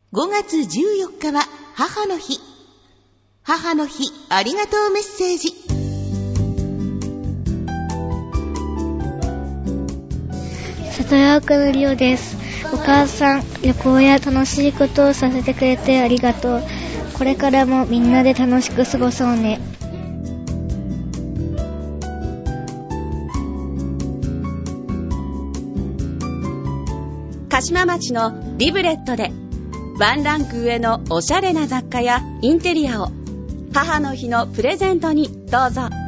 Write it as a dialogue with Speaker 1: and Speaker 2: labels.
Speaker 1: 5月14日は母の日。母の日ありがとうメッセージ。
Speaker 2: 里山区のりおです。お母さん、旅行や楽しいことをさせてくれてありがとう。これからもみんなで楽しく過ごそうね。
Speaker 3: 鹿島町のリブレットでワンランク上のおしゃれな雑貨やインテリアを母の日のプレゼントにどうぞ。